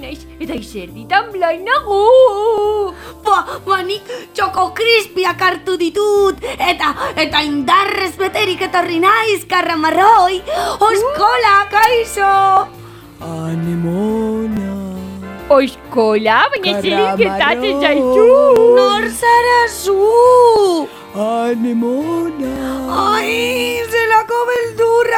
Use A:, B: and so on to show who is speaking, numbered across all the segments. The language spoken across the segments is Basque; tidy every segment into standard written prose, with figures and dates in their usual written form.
A: naiz, eta izerditan blainago.
B: Ba, nik txoko krispiak hartu ditut, eta indarrez beterik etorri naiz, karramarroi. Oskola, kaixo!
C: Anemona.
A: Oskola, baina zelik getatzen zaitu.
B: Nor zara zu?
C: Anemona.
B: Ai, zelako beldurra,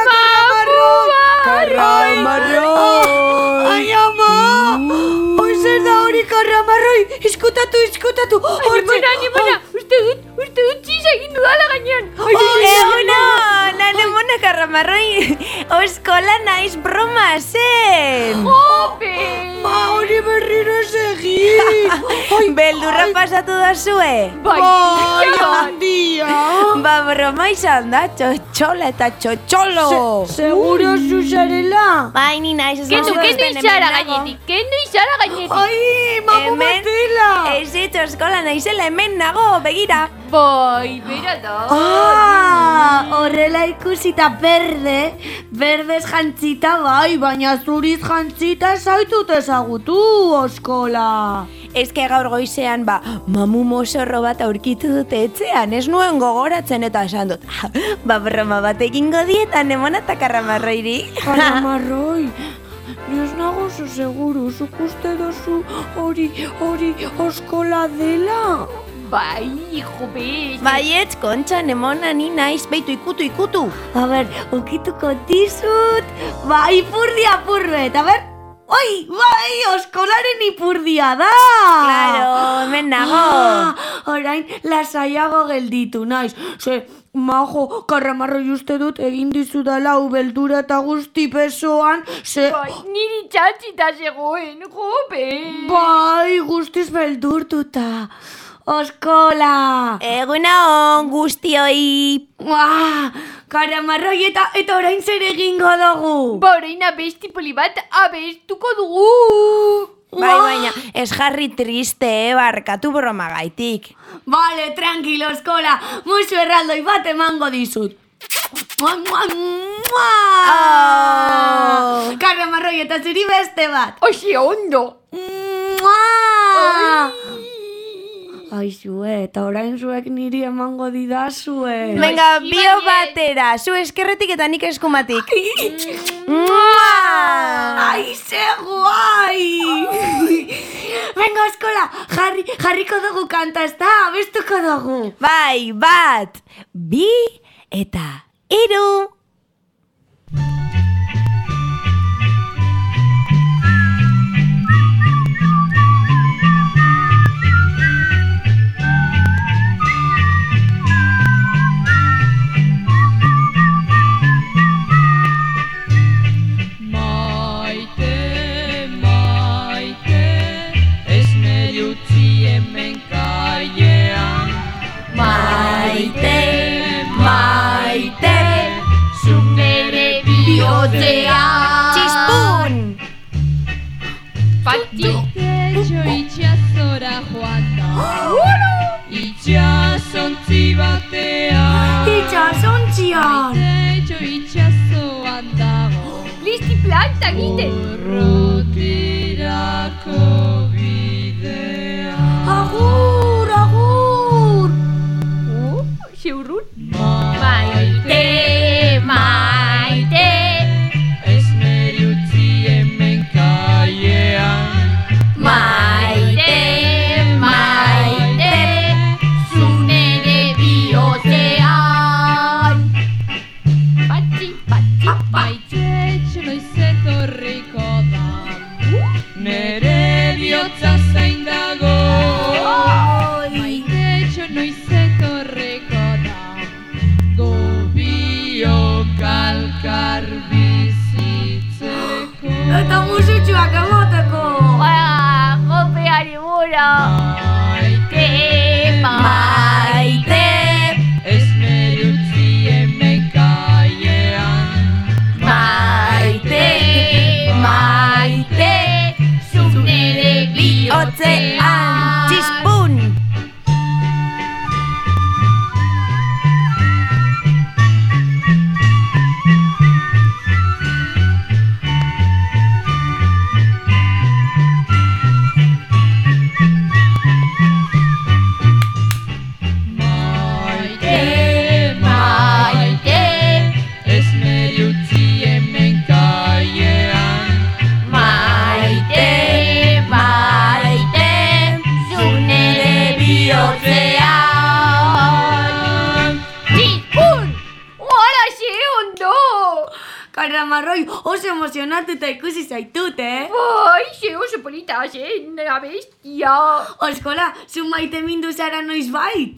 C: Karramarroi.
B: Ai, ama! Hoi zer da hori, karramarroi? Iskutatu.
A: Anemona, uste dut txiz egin dudala gainean.
D: Egunon, anemona karramarroi. Oskola naiz broma zen.
A: Jope!
B: Ba, hori berriro ez egin.
D: Beldurra pasatu da zue?
A: Bai,
B: handia.
D: Ba, broma izan da, txotxola eta txotxolo.
B: Seguro zuzarela?
D: Bai, ni naiz ez
A: Kendu izara gainetik.
B: Ai, mamu batela.
D: Ez ditu eskola naizela hemen nago, begira.
A: Bai, bera da.
B: Horrela ikusita berdez jantzita bai, baina zuriz jantzita zaitut ezagutu, oskola.
D: Ezke gaur goizean, mamu mozorro bat aurkitu dute etxean, ez nuen gogoratzen eta esan dut. Ba, broma bat egingo diet, anemona eta karramarroiri.
B: Karramarroi, ni ez nago zu seguru, zuk uste dozu hori oskola dela?
A: Bai, jope.
D: Baietz, kontxa, anemona, ni naiz, beitu ikutu.
B: A ber, ukituko dizut, bai, ipurdia apurbet, a ber. Oi, bai, oskolaren ipurdia da!
D: Claro, hemen nago.
B: Orain, lasaiago gelditu naiz. Ze, majo, karramarroi uste dut egin dizudala beldura eta guzti pesoan, ze...
A: Bai, niri txatxita zegoen, jope.
B: Bai, guztiz beldurtuta. Oskola!
D: Eguna on, guztioi.
B: Karramarroi eta orain zer egingo dugu?
A: Ba, orain abesti poli bat abestuko dugu.
D: Bai, baina, ez jarri triste, barkatu broma gaitik.
B: Vale, tranquilo, oskola, musu erraldoi bat emango dizut. Karramarroi eta zuri beste bat.
A: Oxe, ondo.
B: Ai, zue, eta orain zuek niri emango didazue.
D: Venga, bio batera, zu eskerretik eta nik eskumatik.
B: Ai, ze guai! Venga, oskola, jarriko dugu kanta, ez da, abestuko dugu.
D: Bai, bat, bi eta hiru.
A: Txispun! Pati!
E: Itxo itxasora joan da Itxasontzi batean
B: Itxasontzian!
E: Itxo itxasoan dago
A: Listi planta egiten!
E: Urrutirako bidea
B: Agur!
A: Zeurrun?
E: Maite Ez neri utzi hemen kaiean
A: Maite Zunere bihotzean Pati
E: Maite noiz etorriko da Nere bihotza zain dago Maite noiz etorriko da Gobio kalkar bizitzeko
B: Eta musutxuak emoteko!
A: Jopeari gura!
D: Maite,
E: Ez neri utzi hemen kaiean
D: maite,
A: Zunere
D: otzean, txispun.
B: Karramarroi, oso emozionatuta ikusi zaitut,
A: Bai, ze oso polita zen, abestia.
B: Oskola, zu maite mindu zara noiz bait?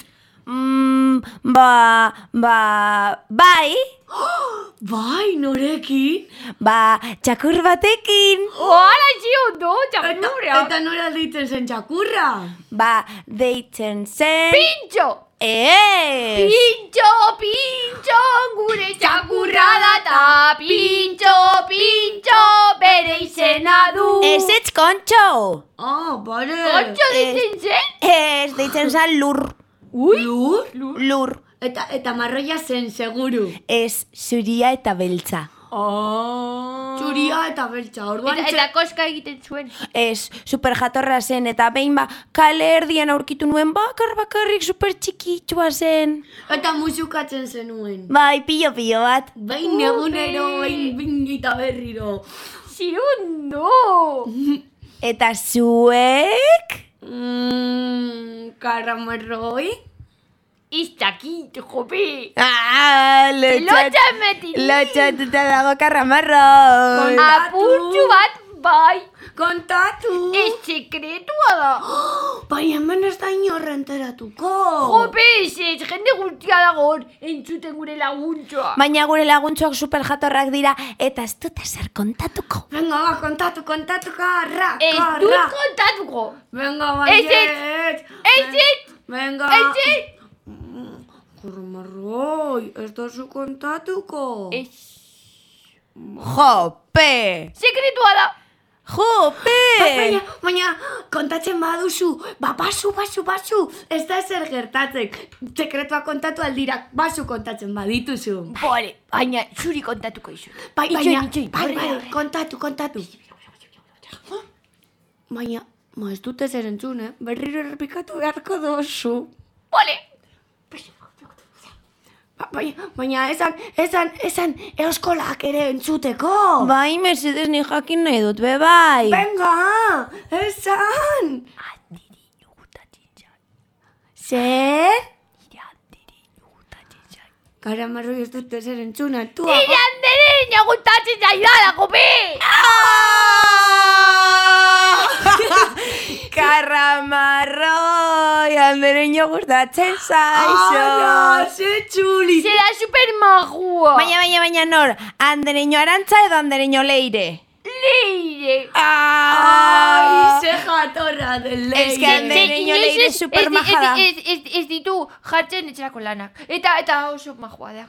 D: Bai,
B: Bai, norekin?
D: txakur batekin.
A: Hala, ze ondo, txamurra.
B: Eta nora deitzen zen txakurra?
D: Deitzen zen...
A: Pintxo!
D: Ez!
A: Pintxo, gure txakurra data. Pintxo, bere izena du.
D: Ez kontxo!
B: Bare.
A: Kontxo ditzen zen?
D: Ez, deitzen zen lur.
A: Ui,
B: Lur?
D: Lur.
B: Eta marroia zen, seguru.
D: Ez, zuria eta beltza.
B: Txuria eta beltza, orduan
A: eta koska egiten zuen.
D: Ez, super jatorra zen, eta behin kale erdian aurkitu nuen bakarrik super txikitxua zen.
B: Eta musukatzen zenuen.
D: Bai, pilo bat.
B: Behin egunero, behin eta berriro.
A: Ze ondo.
D: Eta zuek?
B: Karramarroi?
A: Iztakit, jope.
D: Lotxatuta dago karramarroi.
A: Apurtxu bat, bai.
B: Kontatu!
A: Ez sekretua da.
B: Baina hemen ez da inorra enteratuko.
A: Jope, ez jende guztia dago hor, entzuten gure laguntxoa.
D: Baina gure laguntxoak super jatorrak dira, eta ez dut ezer kontatuko.
B: Venga, kontatu, karra.
A: Ez dut kontatuko.
B: Venga,
A: baiet. Ez.
B: Venga.
A: Ez.
B: Karramarroi, ez da zu kontatuko.
A: Ez.
D: Jope!
A: Sekretua da.
D: Jope!
B: Baina, kontatzen baduzu, basu, ez da ezer gertatzen. Sekretua kontatu aldira, basu kontatzen badituzu.
A: Bole, baina zuri kontatuko izu.
B: Baina, kontatu. Baina, ez dut ezer entzun, berriro errepikatu beharko dozu.
A: Bole.
B: Baina, esan euskolak ere entzuteko.
D: Bai, mesedez ni jakin nahi dut, bai.
B: Venga, esan.
A: Handiri gutatzen zan.
B: Zer?
A: Nire handiri gutatzen zan.
B: Karramarroi ez dut ezer entzuna, tu.
A: Nire handiri gutatzen zaidala, jope!
D: Karramarroi, andereño gustatzen zaizo.
B: Ze txuli.
A: Zera super majua.
D: Baina nor, andereño arantza edo andereño leire?
A: Leire.
B: Ai, ze jatorra del leire.
D: Ez que andereño leire super maja da.
A: Ez ditu jartzen etxerako lanak. Eta oso majua da.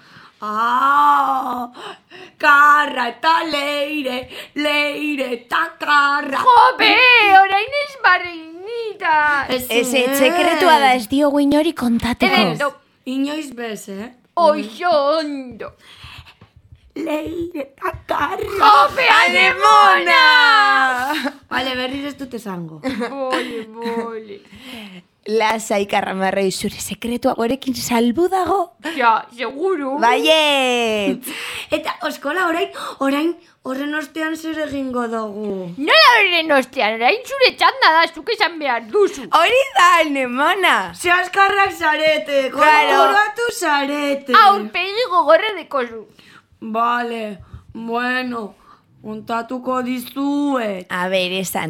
B: Karra eta leire eta karra.
A: Jope, orain ez barreinita.
D: Ez sekretua da, ez diogu inori kontatuko.
A: Edo,
B: Inoiz bez,
A: oso ondo.
B: Leire eta karra.
A: Jope, anemona!
B: Bale, berriz ez dut esango.
A: Bole.
D: Lasai, Karramarroi, zure sekretua gorekin salbu dago?
A: Ja, seguru.
D: Baiet!
B: Eta, oskola, orain horren ostean zer egingo dugu.
A: Nola horren ostean, orain zure txanda da, zuk esan behar duzu.
D: Hori da, anemona!
B: Ze askarrak zarete, konturatu zarete.
A: Aurpegi gogorre dekozu.
B: Bale, bueno, kontatuko dizuet.
D: A ber, esan.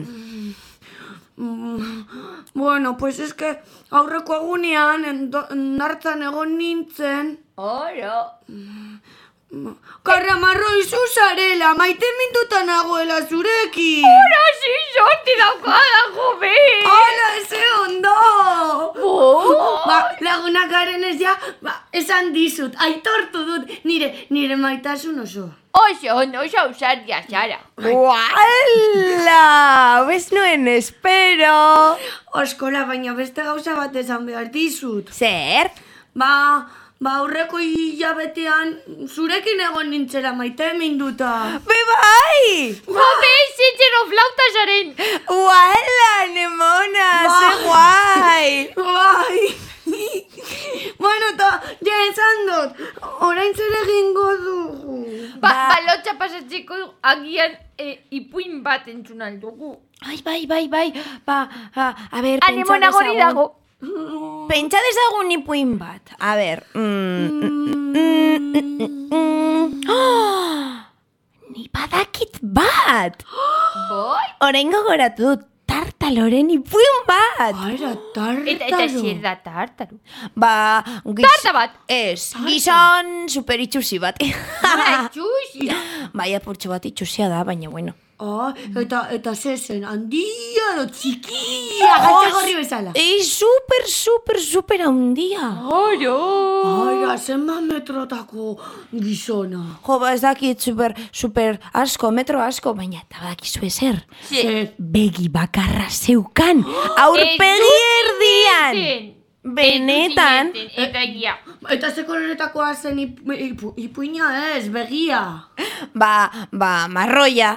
B: Bueno, pues es que aurreko egunean nartzan egon nintzen.
A: Oro.
B: Karramarroi zu zarela, maite minduta nagoela zurekin.
A: Oro, si, sorti daukada, jope.
B: Hala, ze ondo. Lagunak garen ez ja, esan dizut, aitortu dut, nire maitasun oso.
A: Oso ondo, oso ausardia zara.
D: Uala! Bez nuen espero!
B: Oskola, baina beste gauza bat esan behar dizut.
D: Zer?
B: Aurreko hilabetean zurekin egon nintzela maite minduta.
D: Bai!
A: Jope, zitzero flauta zaren.
D: Uala, anemona, ze guai!
B: Bai! Bueno, ja esan dut, orain zer egingo dugu.
A: Balotxa pasatzeko agian ipuin bat entzun aldugu.
D: Ai, bai. A ber,
A: Anemona gori dago.
D: Pentsa dezagun ipuin bat. A ber. Ni badakit bat!
A: Bai?
D: Orain gogoratu dut, tartaloren ipuin bat!
B: Ara, tartaro.
A: Eta zer da tartaro?
D: Ba,
A: Tarta bat!
D: Ez, gizon super itxusi bat.
A: Txusi!
D: Bai, apurtxo bat itxusia da, baina bueno.
B: Ah, eta zezen, handia edo txikia, gatxagorri bezala.
D: Super handia.
A: Oro!
B: Ara, zenbat metrotako gizona.
D: Jo, ba, ez dakit super asko, metro asko, baina eta badakizu ezer.
B: Zer.
D: Begi bakarra zeukan, aurpegi erdian. Benetan.
A: Eta egia.
B: Eta ze koloretakoa zen ipuina ez, begia.
D: Ba, marroia.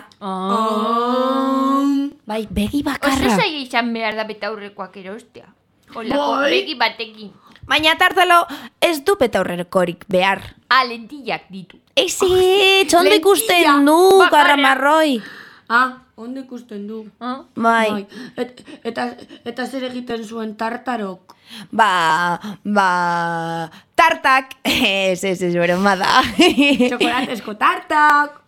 D: Bai, begi
A: Oso
D: bakarra.
A: zaila izan behar da betaurrekoak erostea. Olako
B: Bai.
A: begi batekin.
D: Baina tartalo ez du betaurrekorik behar.
A: Lentillak ditu.
D: Ez, ondo
B: Lentilla.
D: ikusten du,
A: Bakarra.
D: Karramarroi.
B: Ondo ikusten du.
D: Bai.
B: Eta zer egiten zuen tartarok?
D: Ba, tartak, ez, broma da.
B: Txokolatesko tartak.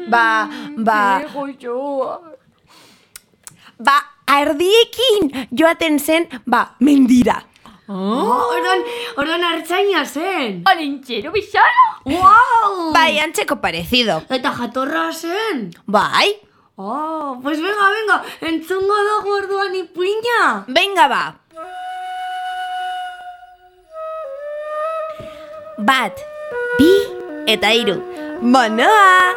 D: Ardiekin joaten zen, mendira.
B: Ordan hartzaina zen.
A: Alentxero bizarra?
B: Wow!
D: Bai, antzeko parecido.
B: Eta jatorra zen.
D: Bai,
B: Pues venga, entzungo dugu orduan ipuina.
D: venga ba. Bat, bi eta hiru. Monoa!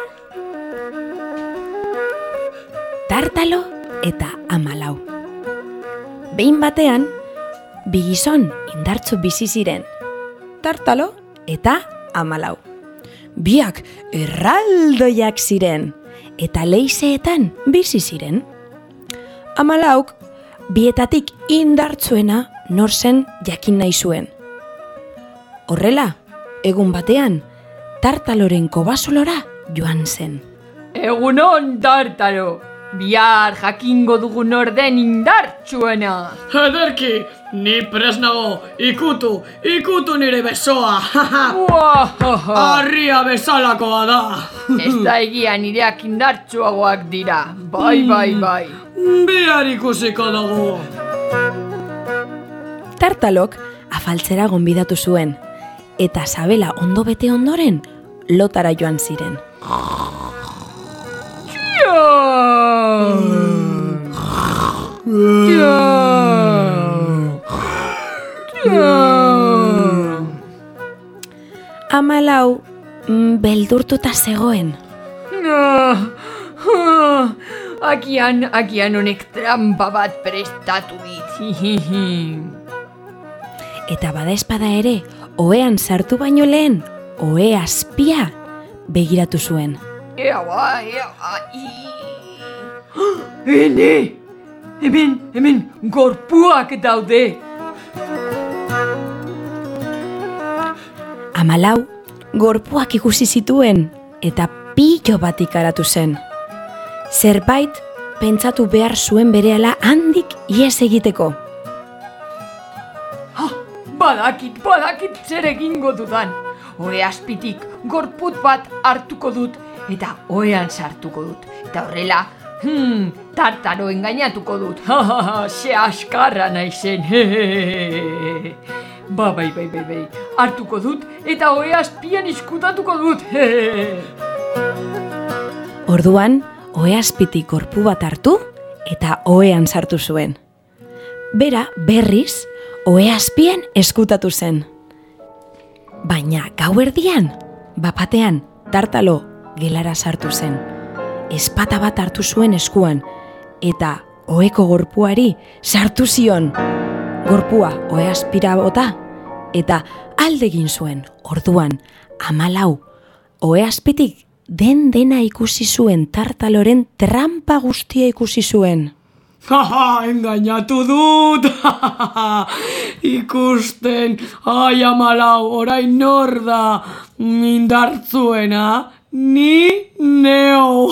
D: Tartalo eta Amalau. Behin batean, bi gizon indartzu bizi ziren. Tartalo eta Amalau. Biak erraldoiak ziren eta leizeetan bizi ziren. Amalauk bietatik indartzuena nor zen jakin nahi zuen. Horrela, egun batean, tartaloren kobasolora joan zen.
A: Egunon, tartaro. Bihar jakingo dugun orden indartsuena.
B: Ederki, ni presnago, ikutu nire besoa. Arria bezalakoa da.
A: Ez da egia nireak indartsuagoak dira. Bai.
B: Bihar ikusiko dugu.
D: Tartalok afaltzera gonbidatu zuen, eta sabela ondo bete ondoren, lotara joan ziren. Amalau beldurtuta zegoen.
A: Agian honek trampa bat prestatu dit.
D: Eta badaezpada ere, ohean sartu baino lehen, ohe azpia begiratu zuen.
A: Ea bai. Ene! Hemen gorpuak daude.
D: Amalau gorpuak ikusi zituen eta pilo bat ikaratu zen. Zerbait pentsatu behar zuen berehala handik ihes egiteko.
A: Badakit zer egingo dudan. Ohe azpitik gorput bat hartuko dut eta ohean sartuko dut. Eta horrela, tartaro engainatuko dut. Ze askarra naizen. Bai. Hartuko dut eta ohe azpian izkutatuko dut.
D: Orduan, ohe azpitik gorpu bat hartu eta ohean sartu zuen. Bera, berriz, ohe azpian eskutatu zen. Baina gauerdian, bapatean, tartalo gelara sartu zen. Ezpata bat hartu zuen eskuan, eta oheko gorpuari sartu zion. Gorpua ohe azpira bota, eta aldegin zuen. Orduan, Amalau, ohe azpitik dena ikusi zuen, tartaloren trampa guztia ikusi zuen.
B: Engainatu dut! Ikusten, Amalau, orain nor da indartzuena? Ni neo!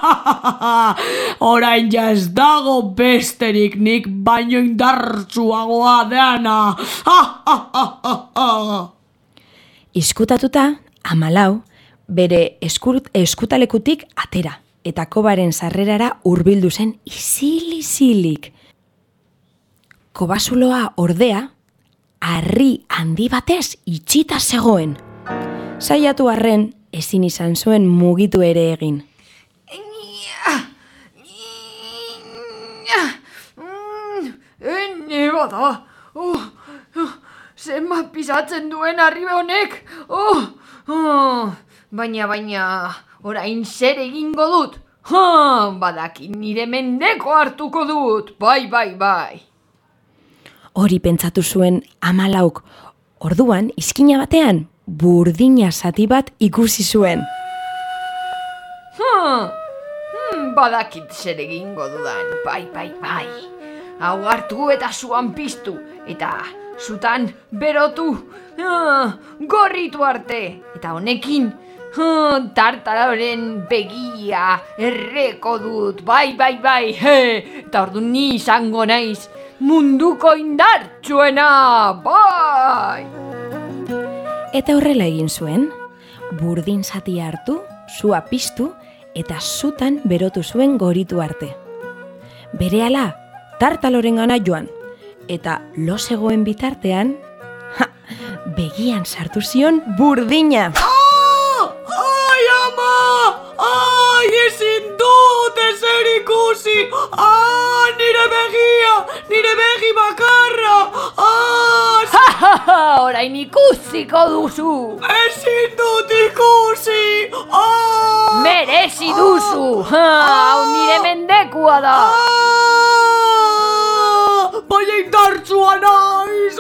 B: Orain ja ez dago besterik, nik baino indartsuagoa dena!
D: Izkutatuta, Amalau, bere eskutalekutik atera, eta kobaren sarrerara hurbildu zen isil-isilik. Kobazuloa ordea, harri handi batez itxita zegoen. Saiatu arren, ezin izan zuen mugitu ere egin.
A: Ene bada, zenbat pisatzen duen harri honek, baina, orain zer egingo dut, badaki nire mendeko hartuko dut, bai.
D: Hori pentsatu zuen Amalauk, orduan, izkina batean, burdina zati bat ikusi zuen.
A: Badakit zer egingo dudan, bai. Hau hartu eta zuan piztu, eta zutan berotu, gorritu arte, eta honekin, tartaroren begia erreko dut, bai, eta ordu ni izango naiz munduko indartsuena, bai!
D: Eta horrela egin zuen, burdin zati hartu, sua piztu, eta zutan berotu zuen goritu arte. Berehala, tartaloren gana joan, eta lo zegoen bitartean, begian sartu zion burdina.
B: Ai, ama! Ai, ezin dut ezer ikusi! Nire begi bakarra!
A: Orain ikusiko duzu!
B: Ezin dut ikusi!
A: Merezi duzu! Hau nire mendekua da!
B: Baina indartsua naiz!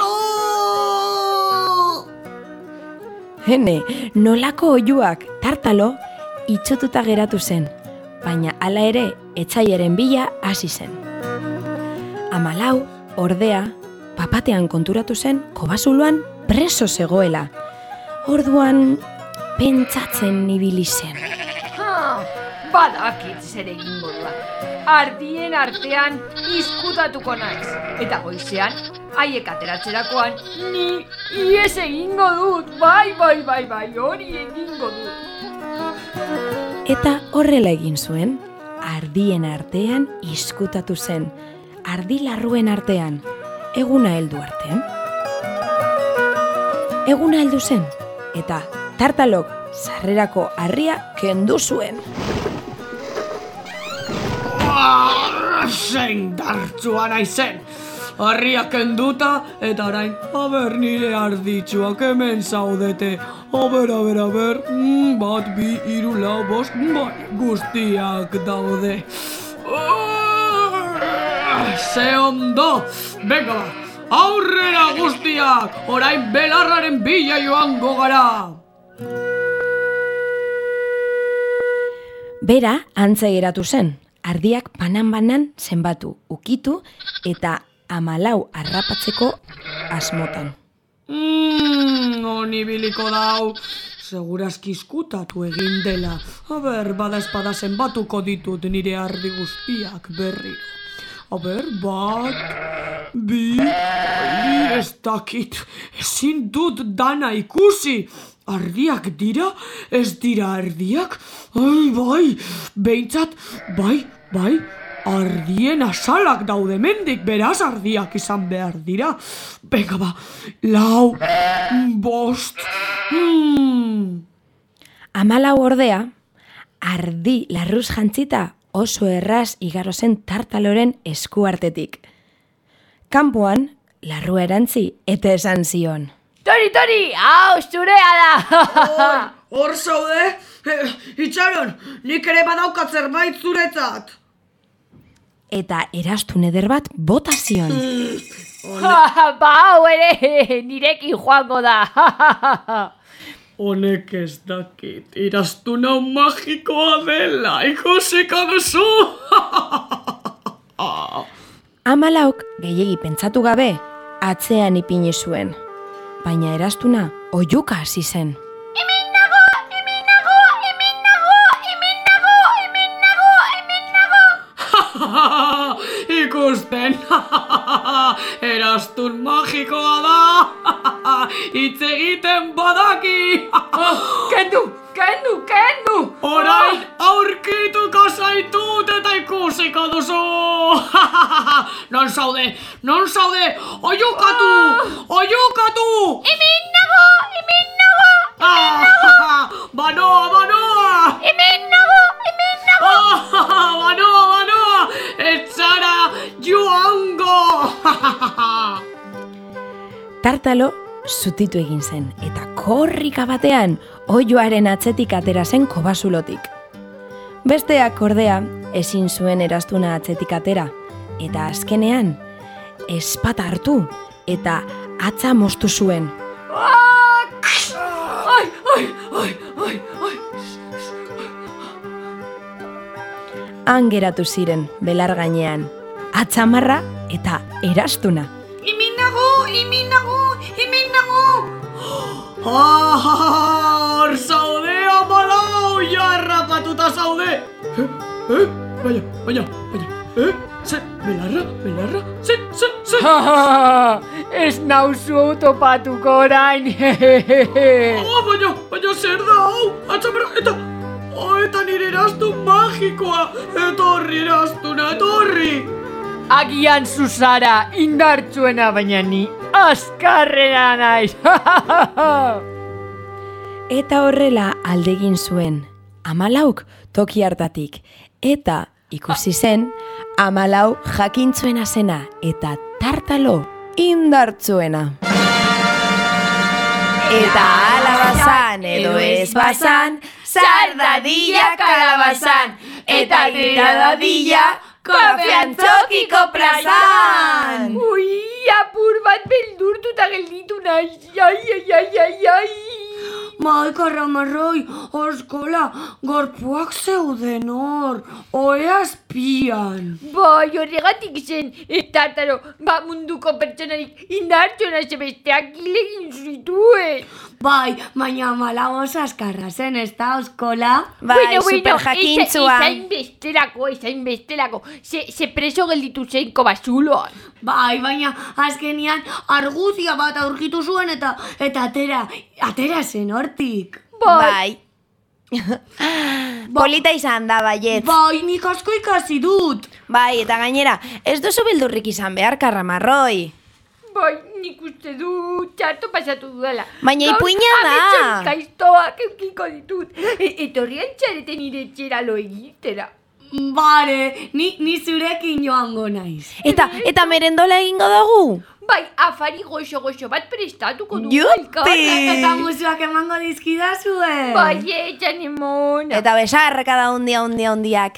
D: Hene, nolako oihuak tartalo itxotuta geratu zen, baina hala ere etsaiaren bila hasi zen. Amalau, ordea, papatean konturatu zen kobazuloan preso zegoela. Orduan, pentsatzen ibili zen.
A: Badakit zer egingo duan. Ardien artean izkutatuko naiz. Eta goizean, haiek ateratzerakoan, ni ies egingo dut. Bai, hori egingo dut.
D: Eta horrela egin zuen, ardien artean izkutatu zen. Ardi larruen artean, eguna heldu arte. Eguna heldu zen, eta tartalok sarrerako harria kendu zuen.
B: Zein dartsua naizen! Harria kenduta, eta orain, nire arditxuak hemen zaudete. Aber, 1, 2, 3, 4, 5, guztiak daude. Ze ondo! Venga ba, aurrera guztiak! Orain belarraren bila joango gara!
D: Bera, antze geratu zen. Ardiak banan zenbatu, ukitu eta Amalau harrapatzeko asmotan.
B: Honi biliko dau. Segurazki izkutatu egin dela. Bada espada zenbatuko ditut nire ardi guztiak berriro. 1, 2, ez dakit. Ezin dut dana ikusi. Ardiak dira? Ez dira ardiak? Bai, behintzat, bai, ardien asalak daude mendik, beraz ardiak izan behar dira. Venga ba, 4, 5.
D: Amalau ordea, ardi larruz jantzita oso erraz igaro zen tartaloren eskuartetik. Kanpoan, larrua erantzi eta esan zion.
A: Tori, hau zurea da!
B: Hor zaude? Itxaron, nik ere badaukat zerbait zuretzat.
D: Eta erastun eder bat bota zion.
A: Hau ere, nirekin joango da!
B: Honek ez dakit, erastuna magikoa dela, ikusiko duzu!
D: Amalauk gehiegi pentsatu gabe, atzean ipini zuen. Baina erastuna oihuka hasi zen.
A: Hemen nago!
B: Ikusten, erastun magikoa da! Hitz egiten badaki!
A: Kendu!
B: Orain aurkituko zaitut eta ikusiko duzu! Non zaude? Oiukatu!
A: Hemen nago!
B: Banoa!
A: Hemen nago!
B: Banoa! Ez zara joango!
D: Tartalo zutitu egin zen, eta korrika batean oiloaren atzetik atera zen kobasulotik. Besteak ordea ezin zuen eraztuna atzetik atera, eta azkenean ezpata hartu eta hatza moztu zuen. Han geratu ziren belar gainean, hatzamarra eta eraztuna.
B: Hemen nago! Hor zaude amalau, jarrapatuta zaude! Baina, zer, belarra, zer!
A: Ez nauzu topatuko orain.
B: Baina zer da hau, atzamarra, eta nire eraztun magikoa, etorri!
A: Agian zuzara indartsuena, baina ni azkarrena naiz.
D: Eta horrela aldegin zuen, Amalauk toki hartatik, eta ikusi zen, Amalau jakintzuena zena, eta Tartalo indartsuena. Eta alabazan edo ez bazan, sardadilla kalabazan, eta tiradadilla kofean tokiko plazan.
A: Ui, apur bat beldurtuta gelditu naiz. Ai.
B: Bai, Karramarroi, oskola, gorpuak zeuden hor, ohe azpian.
A: Bai, horregatik zen, Tartaro, munduko pertsonarik indartsuena besteak hilegin zituen.
B: Bai, baina Amalau oso azkarra zen, ez da, oskola?
D: Bai, super jakintzua.
A: Ezain bestelako. Se preso gelditu zen kobasuloan.
B: Bai, baina azkenian arguzia bat aurkitu zuen eta atera zen hortik.
D: Bai. Polita izan da, baiet.
B: Bai, nik asko ikasi dut.
D: Bai, eta gainera, ez duzu beldurrik izan behar, Karramarroi.
A: Bai, nik uste du txarto pasatu dudala.
D: Baina ipuina da.
A: Ametxorik gaiztoak eukiko ditut. Etorrian txareten nire etxera lo egitera.
B: Bare, ni zurekin joango naiz.
D: Eta merendola egingo dugu?
A: Bai, afari goxo bat prestatuko dugu.
D: Jupi!
B: Eta musuak emango dizkidazue.
A: Bai, etxan emona.
D: Eta besarreka da hundiak.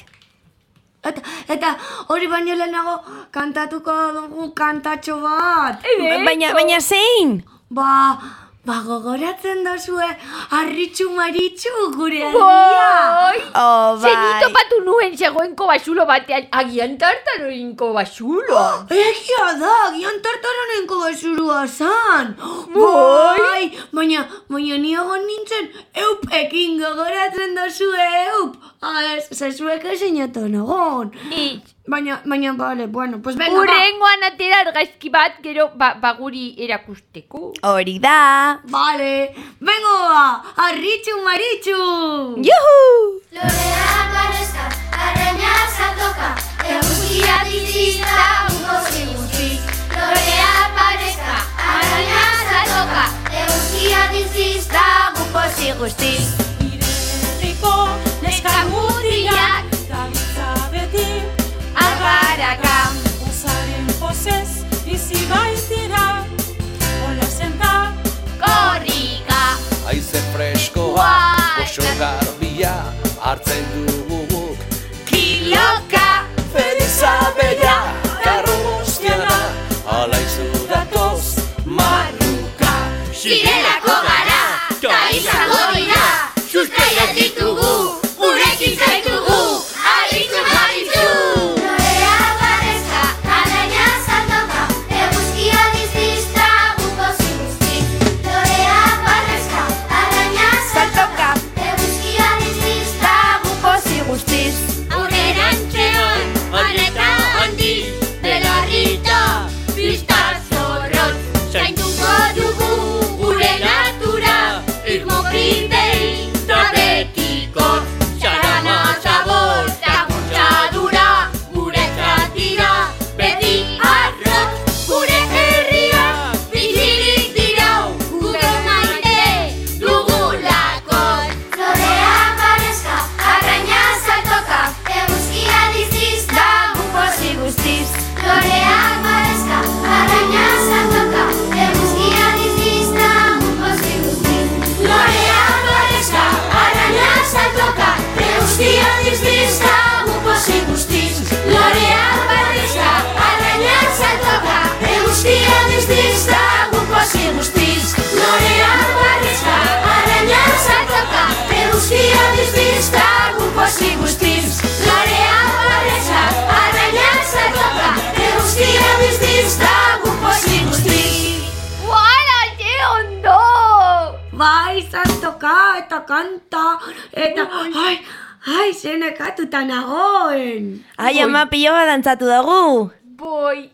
B: Eta hori baino lehenago kantatuko dugu kantatxo bat.
D: Baina zein?
B: Ba gogoratzen dozue Arritxu Maritxu gure handia.
A: Bai.
D: Oh, bai.
A: Zenito patu nuen zegoen kobasulo batean, agian Tartaroren kobasuloan.
B: Egia da, agian Tartaroren kobasuloa zan.
A: Bai.
B: Baina ni egon nintzen eupekin gogoratzen dozue eup. Zezuek ezinetan egon. Baina, bale, bueno, pues venga,
A: Urrengoan atera argazki bat, gero guri erakusteko.
D: Hori da.
B: Vale, vengo Arritxu Maritxu.
D: Juhu!
C: Lorea aparezca, araña saltoka, eguzkia dizista, guzti. Lorea aparezca, araña saltoka, eguzkia dizista, guzti.
E: Irerriko neskamutiak gabiltza beti
A: Agaraka.
E: Gozaren pozez bizi baitira Ola zenta
A: Korrika.
F: Haize freskoa, oso garbia, hartzen duguk
A: Kiloka.
F: Felizabella, karro guztiana, ala izu datoz, marruka.
A: Zirelako gara, ta izango dira, sustraiak ditugu, gurekin zaitugu, Arritxu Maritxu.
C: Lorea aparezca, araña saltoka, eguzkia dizista, guzti. Lorea aparezca, araña saltoka, eguzkia dizista,
D: Guztiz.
A: Aurrerantzean, arreta handi, belarrita, pista zorrotz, zainduko dugu,
B: kanta, eta, ai, zenekatuta nagoen.
D: Ai, ama, pilo bat dantzatu dugu.
A: Boi.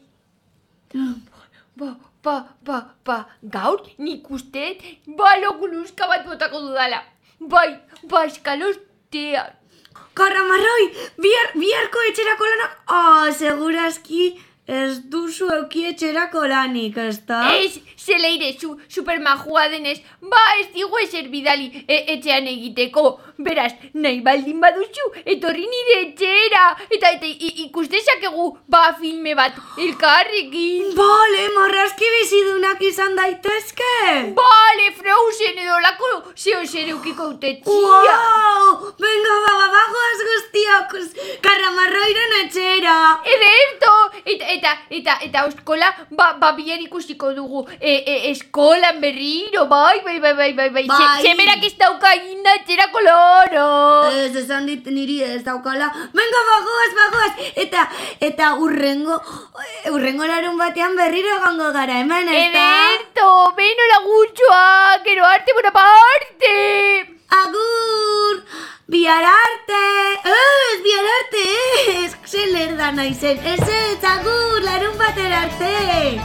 A: Gaur nik usteet baloguluska bat botako dudala. Bai, eskalostean.
B: Karramarroi, biharko etxerako lanak, segurazki ez duzu euki etxerako lanik, ezta?
A: Ez, zeleire, supermajua denez, ez digu ezer bidali etxean egiteko. Beraz, nahi baldin baduzu, etorri nire etxera. Eta ikustezakegu, filme bat elkarrekin.
B: Bale, marrazki bizidunak izan daitezke.
A: Bale, Frozen edo lako zeo zer eukiko utetxia.
B: Wow, venga, bagoaz guztiok, Karramarroiren etxera.
A: Ederto, eta eskola, bihar ikusiko dugu, eskolan berriro, bai. Zemerak ez dauka inda etxerako loro.
B: Ez esan dit niri ez daukala. Venga, bagoaz, eta urrengo larun batean berriro egongo gara, hemen, ezta?
A: Ederto, beno lagutxoa, gero arte, bona parte.
B: Agur, bihar arte. Bihar arte, zeler da naizen. Ez, agur, larun batera arte.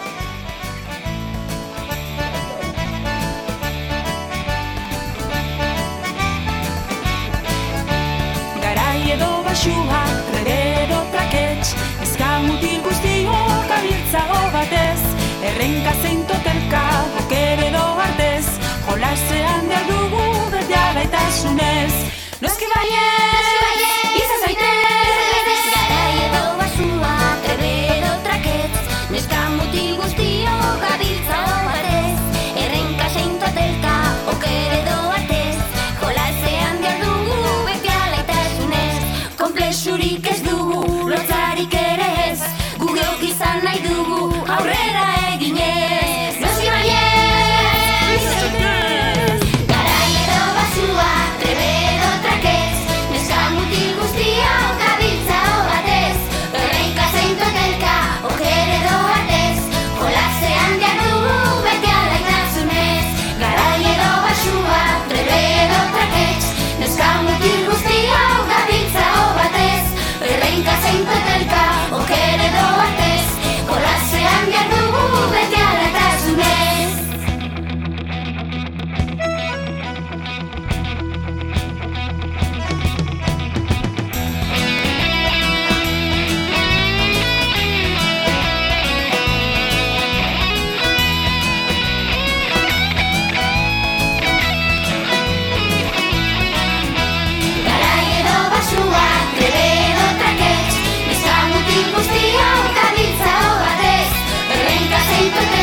E: Garai edo basua, edo trakets, ezkamutil guztiok abiltzago batez, errenka zein totelka, boker edo artez, jolasean behar dugu bete alaitasunez. Noski baiez, izan zaitez.
C: Garai edo basua, edo trakets, neskamutil guztiok gabiltzago batez, errenka zein totelka, boker edo artez, jolasean behar dugu bete alaitasunez.
E: Konplexurik ez dugu, lotzarik ere ez, gu geuk izan nahi dugu, aurrera eginez. Noski baiez, izan zaitez.
C: Garai edo basua, edo trakets, neskamutil guztiok gabiltzago batez, errenka zein totelka, oker edo artez, jolasean behar dugu bete alaitasunez.
E: Garai edo basua,
C: Edo trakets, neskamutil guztiok gabiltzago batez, errenka zein totelka, oker edo artez, jolasean behar dugu bete alaitasunez. Garai edo basua, edo trakets, neskamutil guztiok gabiltzago batez, errenka zein totelka,